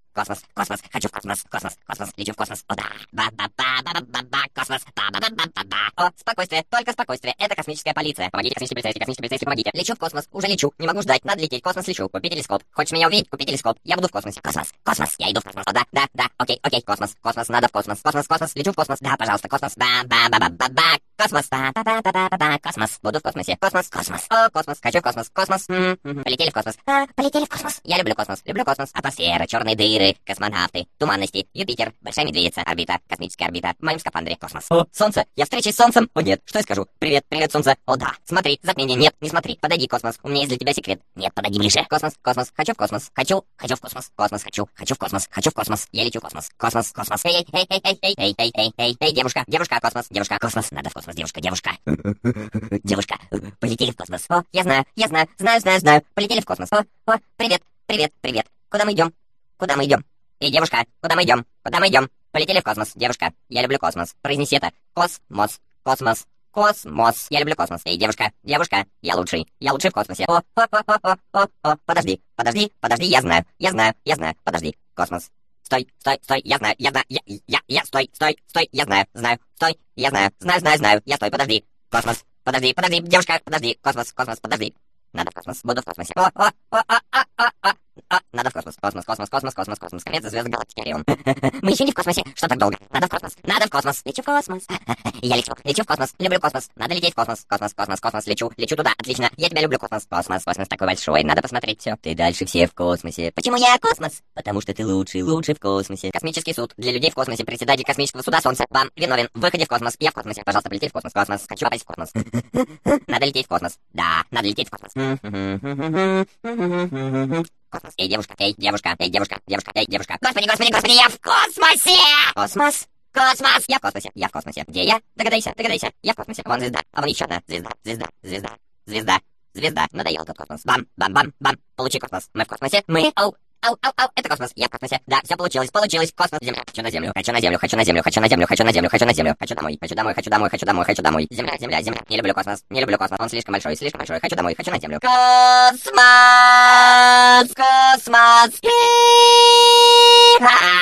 Космос, космос, хочу в космос, космос, космос, лечу в космос, о да, ба-ба-ба-ба-ба-ба, космос, ба-ба-ба-ба-ба. О, спокойствие, только спокойствие, это космическая полиция. Помогите, космический полицейский, помогите. Лечу в космос, уже лечу, не могу ждать, надо лететь, космос лечу, купи телескоп. Хочешь меня увидеть, купи телескоп, я буду в космосе. Космос, космос, я иду в космос, о да, да, да, окей, окей, космос, космос, надо в космос, космос, космос, лечу в космос, да, пожалуйста, космос, ба-ба-ба-ба-ба-ба, космос, ба-ба-ба-ба-ба-ба, космос, буду в космосе, космос, космос, о, космос, хочу в космос, космос, полетели в космос, полетели в космос, я люблю космос, атмосфера, черные дыры, космонавты, туманности, Юпитер, большая медведица, орбита, космическая орбита, в моем скафандре, космос. О, солнце, я встречусь с солнцем, о нет, что я скажу, привет, привет, солнце, о да, смотри, затмение, нет, не смотри, подойди, космос, у меня есть для тебя секрет, нет, подойди ближе, космос, космос, хочу в космос, хочу в космос, космос, хочу в космос, хочу в космос, я лечу в космос, космос, космос, эй, эй, эй, эй, эй, эй, эй, эй, эй, эй, девушка, девушка, космос, надо в космос, девушка, девушка, полетели в космос, о, я знаю, полетели в космос, о, привет, привет, привет, куда мы идем, эй, девушка, куда мы идем, полетели в космос, девушка, я люблю космос, произнеси это, космос, космос, космос, я люблю космос, эй, девушка, я лучший в космосе, о, подожди, я знаю, подожди, космос, стой, я знаю, стой, я знаю, стой, я знаю, я стой, подожди, космос, подожди, девушка, подожди, космос, подожди, надо в космос, буду в космосе, надо в космос, конец звезды галактики Орион. Мы еще не в космосе, что так долго? Надо в космос, лечу в космос. Я лечу в космос, люблю космос, надо лететь в космос, лечу туда, отлично, я тебя люблю, космос такой большой, надо посмотреть все. Ты дальше все в космосе. Почему я космос? Потому что ты лучший в космосе. Космический суд для людей в космосе, председатель космического суда Солнце, вам виновен в выходе в космос, я в космосе, пожалуйста, полететь в космос, хочу попасть в космос. Надо лететь в космос, да, надо лететь в космос. Космос. Эй, девушка, Господи, я в космосе! Космос! Я в космосе. Где я? Догадайся. Я в космосе. Вон звезда. А вон еще одна. Звезда. Надоел этот космос. Бам. Получи космос. Мы в космосе. Ау, это космос. Я в космосе. Да, все получилось. Космос, земля. Хочу на землю. Хочу домой. Земля. Не люблю космос. Он слишком большой. Хочу домой. Хочу на землю. Космос!